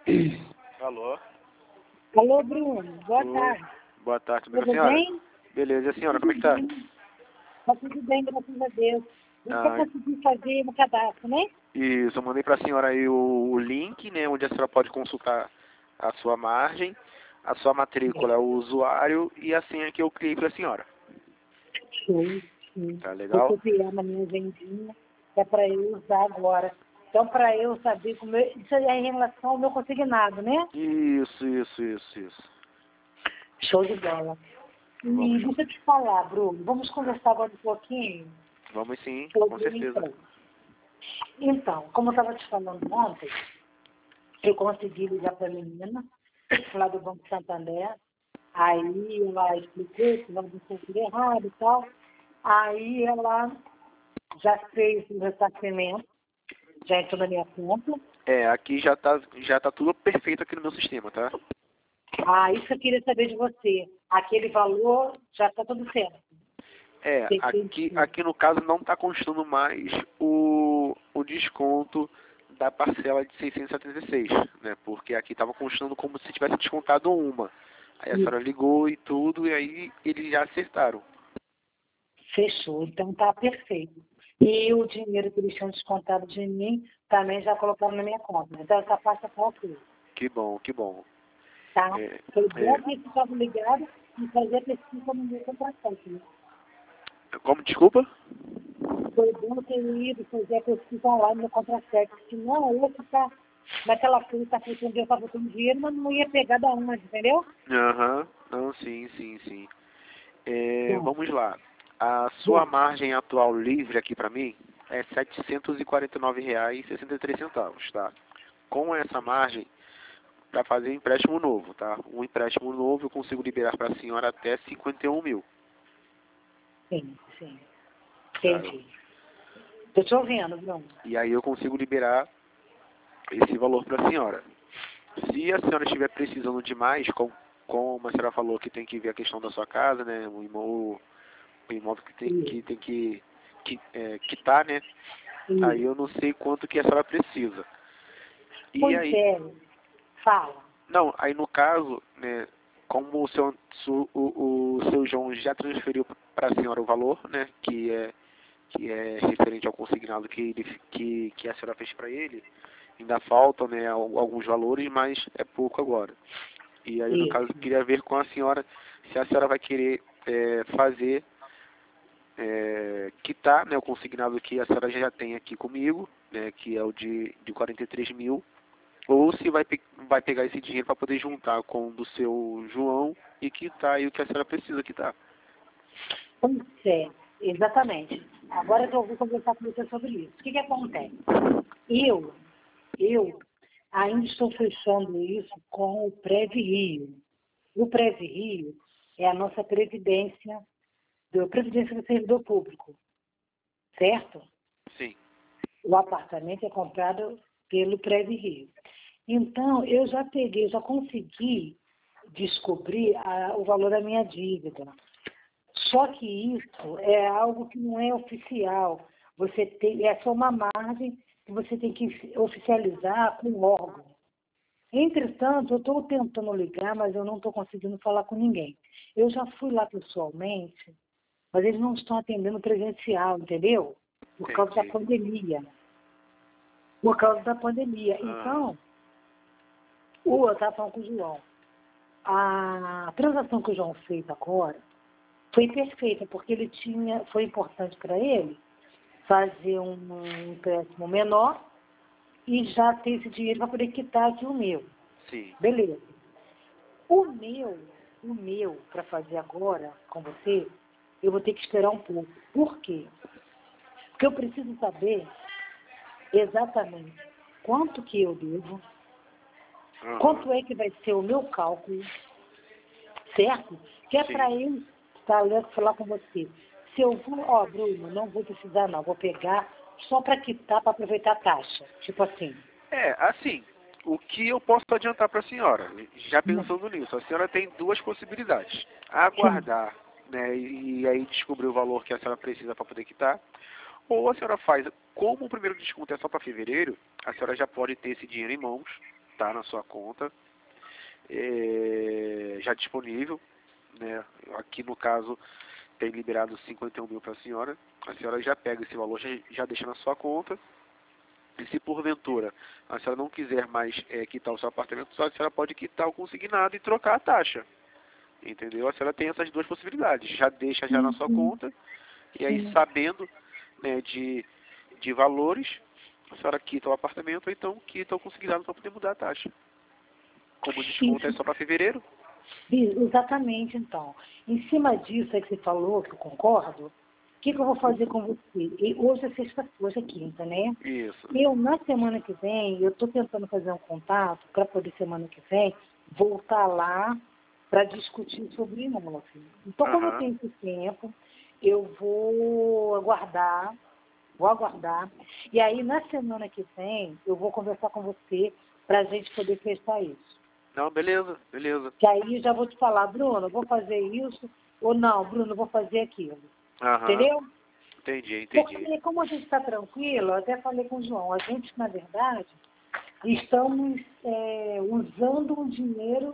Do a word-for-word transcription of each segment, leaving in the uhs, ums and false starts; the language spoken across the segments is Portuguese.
Alô? Alô, Bruno. Boa Oi. tarde. Boa tarde, tudo bem com a Tudo senhora? bem? Beleza, e a senhora, como é que tá? Tá tudo bem, graças a Deus. Você Ah, conseguiu fazer no cadastro, né? isso, eu mandei pra senhora aí o, o link, né, onde a senhora pode consultar a sua margem, a sua matrícula, o usuário e a senha que eu criei pra senhora. Show, sim. Tá Vou legal? copiar na minha vendinha, que é para eu usar agora. Então, para eu saber como eu... Isso é em relação ao meu consignado, né? Isso, isso, isso, isso. Show de bola. E Vamos, deixa eu te falar, Bruno, vamos conversar agora um pouquinho vamos sim, com sobre o certeza. emprego. Então, como eu estava te falando ontem, eu consegui ligar para a menina, lá do Banco Santander. Aí ela explicou que não tinha tudo errado e tal. Aí ela já fez o ressarcimento, já entrou na minha conta. É, aqui já tá, já tá tudo perfeito aqui no meu sistema, tá? Ah, isso eu queria saber de você. Aquele valor já está tudo certo. É, Você aqui, tem- aqui no caso não está constando mais o, o desconto da parcela de seiscentos e setenta e seis, né? Porque aqui estava constando como se tivesse descontado uma. Aí a senhora ligou e tudo, e aí eles já acertaram. Fechou, então tá perfeito. E o dinheiro que eles tinham descontado de mim também já colocaram na minha conta. Então essa parte tá ok, Que bom, que bom. tá? É, Foi bom é, que eles estavam ligados e fazer pesquisa no meu contrato, né? como, desculpa? Foi bom ter ido fazer a pesquisa online no contra-cheque, senão eu ia ficar naquela coisa, tá faltando dinheiro, tá faltando dinheiro, mas não ia pegar da onde, entendeu? Aham, não, sim, sim, sim. É, Bom, vamos lá. A sua bom, margem atual livre aqui para mim é setecentos e quarenta e nove reais e sessenta e três centavos, tá? Com essa margem, para fazer um empréstimo novo, tá? Um empréstimo novo eu consigo liberar para a senhora até cinquenta e um mil, sim, sim, tá? entendi. Tô te ouvindo, Bruno. E aí eu consigo liberar esse valor para a senhora. Se a senhora estiver precisando de mais, com, como a senhora falou que tem que ver a questão da sua casa, né? O imóvel, o imóvel que tem Isso, que, tem que, que é, quitar, né? Aí isso. eu não sei quanto que a senhora precisa. E Pois aí, é, fala. não, aí no caso, né, como o seu, su- o, o seu João já transferiu para a senhora o valor, né, que é, que é referente ao consignado que, ele, que, que a senhora fez para ele, ainda faltam, né, al- alguns valores, mas é pouco agora. E aí, no caso, eu Isso. queria ver com a senhora se a senhora vai querer é, fazer, é, quitar, né, o consignado que a senhora já tem aqui comigo, né, que é o de, de quarenta e três mil, ou se vai, pe- vai pegar esse dinheiro para poder juntar com o do seu João e quitar aí o que a senhora precisa quitar. Pois é, exatamente. Agora que eu vou conversar com você sobre isso. O que que acontece? Eu, eu ainda estou fechando isso com o Prev Rio. O Prev Rio é a nossa previdência, do, previdência do servidor público, certo? Sim. O apartamento é comprado pelo Prev Rio. Então, eu já peguei, já consegui descobrir a- o valor da minha dívida. Só que isso é algo que não é oficial. Você tem, é só uma margem que você tem que oficializar com o órgão. Entretanto, eu estou tentando ligar, mas eu não estou conseguindo falar com ninguém. Eu já fui lá pessoalmente, mas eles não estão atendendo presencial, entendeu? Por causa da Entendi. pandemia. Por causa da pandemia. Aham. Então, o eu estava falando com o João. A transação que o João fez agora foi perfeita, porque ele tinha, foi importante para ele fazer um empréstimo menor e já ter esse dinheiro para poder quitar aqui o meu. Sim. Beleza. O meu, o meu, para fazer agora com você, eu vou ter que esperar um pouco. Por quê? Porque eu preciso saber exatamente quanto que eu devo, Aham. quanto é que vai ser o meu cálculo, certo? Que é Sim. para eu estar lendo, falar com você. Se eu vou, ó, Bruno, não vou precisar não, vou pegar só para quitar, para aproveitar a taxa. Tipo assim. É, assim, o que eu posso adiantar para a senhora, já Hum, pensando nisso, a senhora tem duas possibilidades. Sim, Aguardar, né, e aí descobrir o valor que a senhora precisa para poder quitar, ou a senhora faz, como o primeiro desconto é só para fevereiro, a senhora já pode ter esse dinheiro em mãos, tá na sua conta, é, já disponível, né? Aqui no caso tem liberado cinquenta e um mil para a senhora, a senhora já pega esse valor, já, já deixa na sua conta, e se porventura a senhora não quiser mais é, quitar o seu apartamento, a senhora pode quitar o consignado e trocar a taxa, entendeu? A senhora tem essas duas possibilidades, já deixa já na sua Uhum. conta, e aí Sim. sabendo, né, de, de valores, a senhora quita o apartamento, ou então quita o consignado para poder mudar a taxa. Como o desconto é Isso. só para fevereiro. Exatamente, então. Em cima disso aí que você falou, que eu concordo, o que, que eu vou fazer com você? E hoje é sexta, hoje é quinta, né? Isso. Eu, na semana que vem, eu estou tentando fazer um contato para poder, semana que vem, voltar lá para discutir sobre imóvel. Então, como eu Aham. tenho esse tempo, eu vou aguardar, vou aguardar, e aí, na semana que vem, eu vou conversar com você para a gente poder fechar isso. Não, beleza, beleza. Que aí já vou te falar, Bruno, eu vou fazer isso, ou não, Bruno, eu vou fazer aquilo. Aham. Entendeu? Entendi, entendi. Porque como a gente está tranquilo, eu até falei com o João, a gente, na verdade, estamos é, usando um dinheiro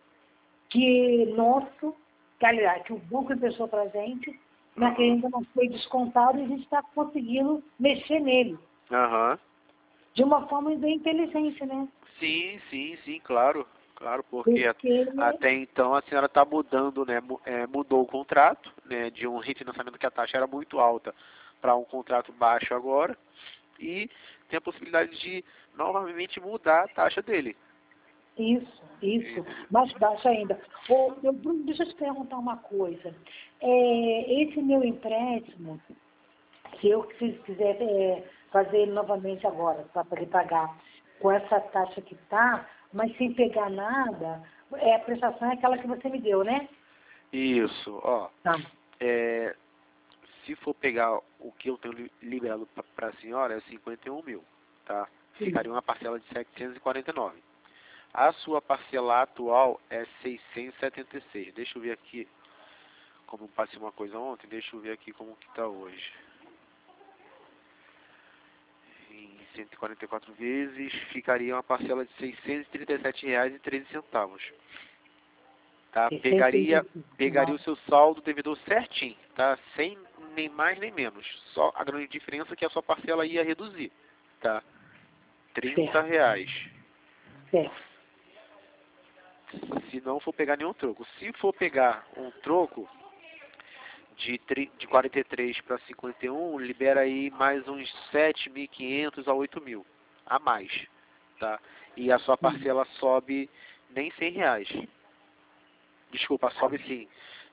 que nosso, que, aliás, que o banco emprestou para a gente, mas que Aham. ainda não foi descontado e a gente está conseguindo mexer nele. Aham. De uma forma bem inteligente, né? Sim, sim, sim, claro. Claro, porque a- Porque, até então a senhora está mudando, né? mu- é, mudou o contrato, né? De um refinanciamento que a taxa era muito alta para um contrato baixo agora. E tem a possibilidade de novamente mudar a taxa dele. isso, isso, Entendeu? mais baixo ainda. Ô, meu Bruno, deixa eu te perguntar uma coisa. É, esse meu empréstimo, se eu quis- quiser é, fazer ele novamente agora, para poder pagar com essa taxa que está, mas sem pegar nada, é, a prestação é aquela que você me deu, né? Isso, ó. Tá. É, se for pegar o que eu tenho li- liberado para a senhora, é cinquenta e um mil, tá? Sim. Ficaria uma parcela de setecentos e quarenta e nove. A sua parcela atual é seiscentos e setenta e seis. Deixa eu ver aqui, como eu passei uma coisa ontem, deixa eu ver aqui como que está hoje. Em cento e quarenta e quatro vezes, ficaria uma parcela de seiscentos e trinta e sete reais e treze centavos. Tá? Pegaria, pegaria o seu saldo devedor certinho, tá? Sem nem mais nem menos. Só a grande diferença é que a sua parcela ia reduzir, tá? trinta Certo, reais. certo. Se não for pegar nenhum troco. Se for pegar um troco de, tri- de quarenta e três para cinquenta e um, libera aí mais uns sete mil e quinhentos a oito mil a mais, tá? E a sua Sim. parcela sobe nem cem reais. Desculpa, sobe sim.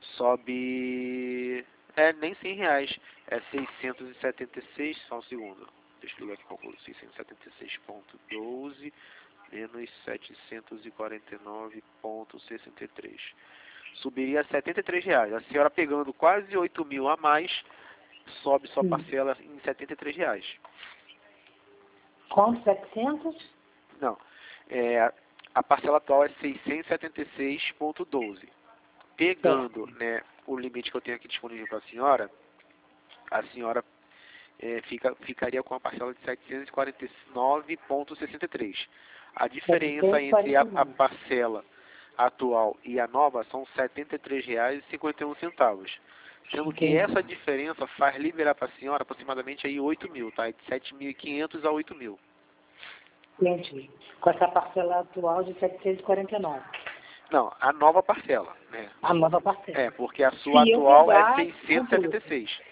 Sobe... É, nem cem reais. É seiscentos e setenta e seis, só um segundo. Deixa eu ligar aqui o cálculo. seiscentos e setenta e seis vírgula doze menos setecentos e quarenta e nove vírgula sessenta e três. Subiria a setenta e três reais. A senhora pegando quase oito mil a mais, sobe sua Sim. parcela em setenta e três reais. Quanto? setecentos? Não. É, a parcela atual é seiscentos e setenta e seis vírgula doze. Pegando, Certo. né, o limite que eu tenho aqui disponível para a senhora, a senhora é, fica, ficaria com a parcela de setecentos e quarenta e nove vírgula sessenta e três. A diferença entre a, a setecentos e quarenta e nove. parcela atual e a nova são setenta e três reais e cinquenta e um centavos. Sendo que Entendi. essa diferença faz liberar para a senhora aproximadamente aí oito mil, tá? De sete mil e quinhentos a oito mil. Entendi. Com essa parcela atual de setecentos e quarenta e nove. Não, a nova parcela, né? A nova parcela. É, porque a sua Se eu atual é pegar com seiscentos e setenta tudo. e seis.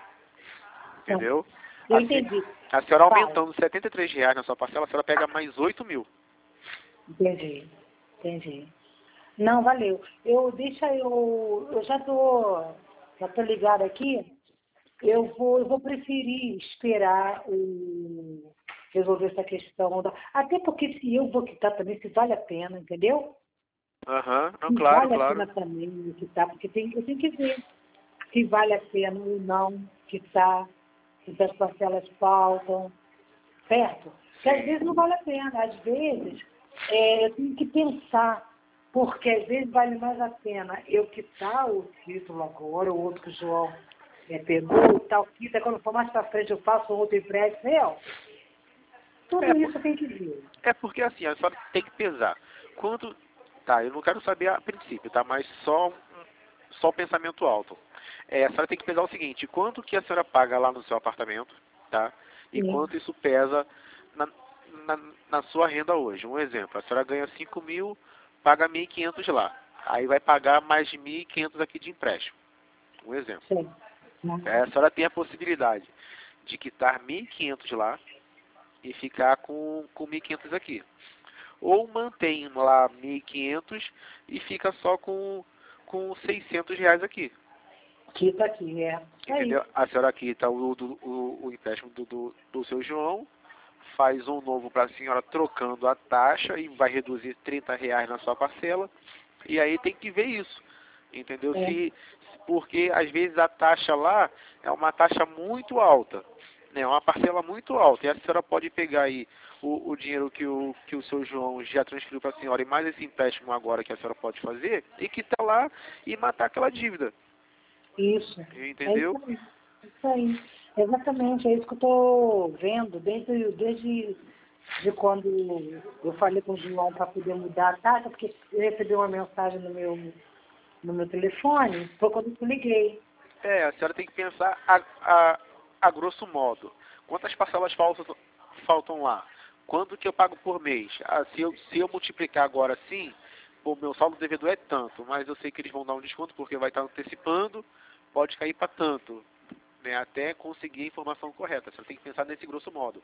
Não, Entendeu? eu Assim, entendi. a senhora Fala. aumentando setenta e três reais na sua parcela, a senhora pega mais oito mil. Entendi. Entendi. Não, valeu. Eu deixa eu. Eu já tô. Já tô ligada aqui. Eu vou, eu vou preferir esperar o, resolver essa questão. Da, até porque se eu vou quitar também, se vale a pena, entendeu? Aham, não, Se claro, vale a claro. pena também quitar, porque tem, eu tenho que ver se vale a pena ou não quitar, se as parcelas faltam, certo? Porque às Sim, vezes não vale a pena, às vezes é, eu tenho que pensar, porque às vezes vale mais a pena eu quitar o título agora, o outro que o João é, pegou, tal, quita, quando for mais para frente eu faço outro empréstimo, eu, Tudo É, isso tem que ver. é porque assim, a senhora tem que pesar. Quanto. Tá, eu não quero saber a princípio, tá? Mas só, um- só o pensamento alto. É, a senhora tem que pesar o seguinte, quanto que a senhora paga lá no seu apartamento, tá? E Sim, quanto isso pesa na, na, na sua renda hoje. Um exemplo, a senhora ganha cinco mil, paga mil e quinhentos lá. Aí vai pagar mais de mil e quinhentos aqui de empréstimo. Um exemplo. sim. Né? É, a senhora tem a possibilidade de quitar mil e quinhentos lá e ficar com, com mil e quinhentos aqui. Ou mantém lá mil e quinhentos e fica só com, com seiscentos reais aqui. Quita aqui, é. Isso aí. Entendeu? A senhora quita o, do, o, o empréstimo do, do, do seu João, faz um novo para a senhora trocando a taxa e vai reduzir trinta reais na sua parcela. E aí tem que ver isso. Entendeu? É. Se, porque às vezes a taxa lá é uma taxa muito alta. Né? Uma parcela muito alta. E a senhora pode pegar aí o, o dinheiro que o, que o seu João já transferiu para a senhora e mais esse empréstimo agora que a senhora pode fazer e quitar lá e matar aquela dívida. Isso. É Entendeu? isso aí. É isso aí. Exatamente, é isso que eu estou vendo desde, desde de quando eu falei com o João para poder mudar a taxa, porque eu recebi uma mensagem no meu, no meu telefone, foi quando eu te liguei. É, a senhora tem que pensar a, a, a grosso modo. Quantas parcelas faltam, faltam lá? Quanto que eu pago por mês? Ah, se, eu, se eu multiplicar agora sim, o meu saldo devedor é tanto, mas eu sei que eles vão dar um desconto porque vai estar antecipando, pode cair para tanto, né, até conseguir a informação correta. A senhora tem que pensar nesse grosso modo.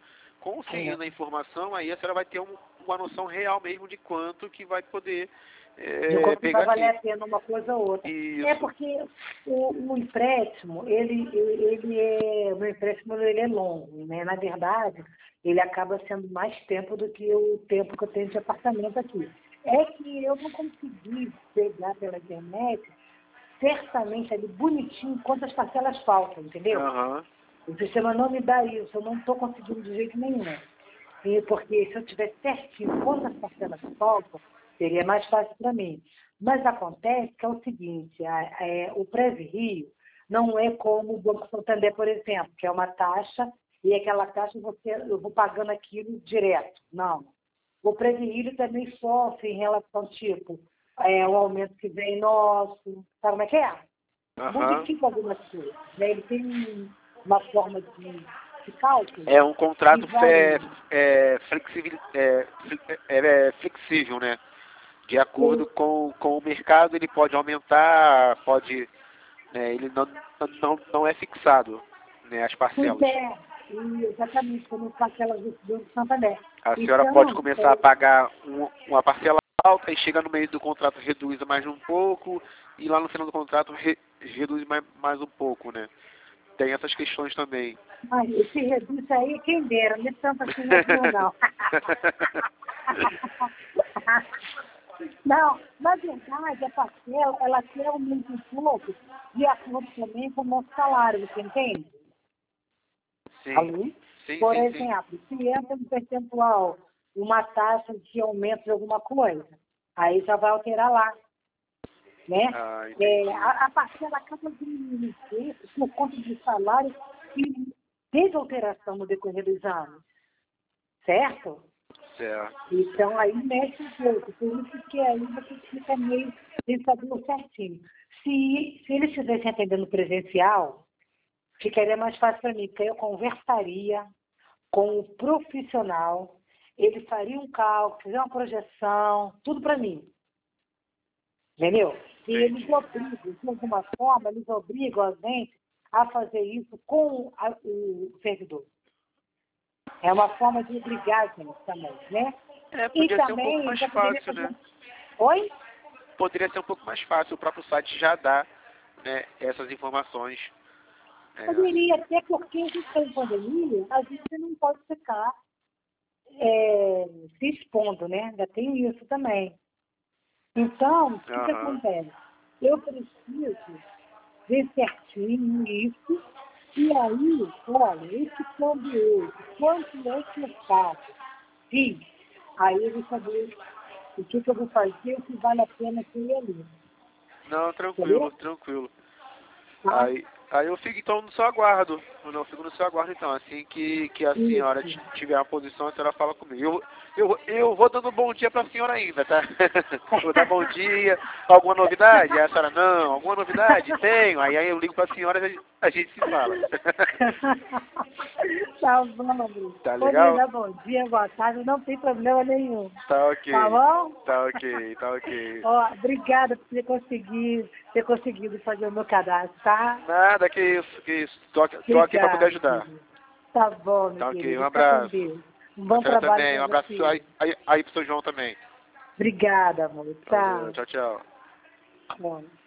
É. Conseguindo a informação, aí a senhora vai ter um, uma noção real mesmo de quanto que vai poder De é, quanto vai pegar valer aqui. a pena uma coisa ou outra. É Isso. porque o, o empréstimo, ele, ele é, o meu empréstimo ele é longo, né? Na verdade, ele acaba sendo mais tempo do que o tempo que eu tenho de apartamento aqui. É que eu não consegui pegar pela internet certamente ali bonitinho quantas parcelas faltam, entendeu? Aham. O sistema não me dá isso, eu não estou conseguindo de jeito nenhum. E porque se eu tivesse certinho quantas parcelas faltam, seria mais fácil para mim. Mas acontece que é o seguinte, a, é, o Pré-Rio não é como o Banco Santander, por exemplo, que é uma taxa e aquela taxa você, eu vou pagando aquilo direto. Não. O Pré-Rio também sofre em relação, tipo, é, o aumento que vem nosso, sabe como é que é? Aham. Modifica algumas coisas. Né? Ele tem uma forma de, de cálculo É um que contrato é, varia. é, flexível, é, fle- é, é flexível, né? De acordo com, com o mercado, ele pode aumentar, pode, né, ele não, não, não é fixado, né, as Pois parcelas. é, e exatamente como parcelas do Banco Santander. A senhora pode Então, começar a é, pagar um- uma parcela alta e chega no meio do contrato reduz mais um pouco e lá no final do contrato re, reduz mais, mais um pouco, né? Tem essas questões também. mas esse reduto aí, quem dera, não é tanto assim reduz, não. Não, na verdade, a parcela, ela quer aumenta um pouco de acordo também com o nosso salário, você entende? Sim, Alô? sim, Por sim, sim. exemplo, se entra no percentual uma taxa de aumento de alguma coisa, aí já vai alterar lá, né? Ah, É, entendi. a, a parcela acaba diminuindo por conta do salário que teve alteração no decorrer dos anos, certo? Certo. Então, aí mexe um pouco. Por isso que aí você fica meio sem saber o certinho. Se, se eles estivessem atendendo presencial, ficaria mais fácil para mim, porque eu conversaria com o profissional, ele faria um cálculo, fazer uma projeção, tudo para mim. Entendeu? E eles Entendi. obrigam, de alguma forma, eles obrigam a gente a fazer isso com a, o servidor. É uma forma de obrigar a gente também, né? É, E podia ser um pouco também mais já poderia fácil, fazer. né? Oi? Poderia ser um pouco mais fácil. O próprio site já dá, né, essas informações. É, Poderia, até porque a gente está em pandemia, a gente não pode ficar é, se expondo, né? Ainda tem isso também. Então, o que, que aham. acontece? Eu preciso ver certinho isso, e aí, olha, esse câmbio hoje, quanto é que eu pago? Sim, aí eu vou saber o que, que eu vou fazer, o que vale a pena ter ali. Não, tranquilo, Entendeu? tranquilo. Tá? Aí, Aí eu fico então no seu aguardo. Eu não fico no seu aguardo então. Assim que, que a senhora Isso. tiver a posição, a senhora fala comigo. Eu, eu, eu vou dando bom dia pra senhora ainda, tá? Vou dar bom dia. Alguma novidade? Aí a senhora, não. Alguma novidade? Tenho. Aí, aí eu ligo pra senhora e a gente, a gente se fala. Tá bom, Bruno. Tá Pode legal? me dar bom dia, boa tarde, não tem problema nenhum. Tá ok. Tá bom? Tá ok, tá ok. Ó, obrigada por ter conseguido, ter conseguido fazer o meu cadastro, tá? Nada, que isso, que isso. Tô, aqui- tô aqui pra poder ajudar. Querido. Tá bom, meu Tá ok, querido. um Fica com abraço. Deus. Um A bom senhora trabalho também, pra um abraço você. aí, aí, aí pro seu João também. Obrigada, amor. Valeu, Tchau. tchau, tchau. Bom.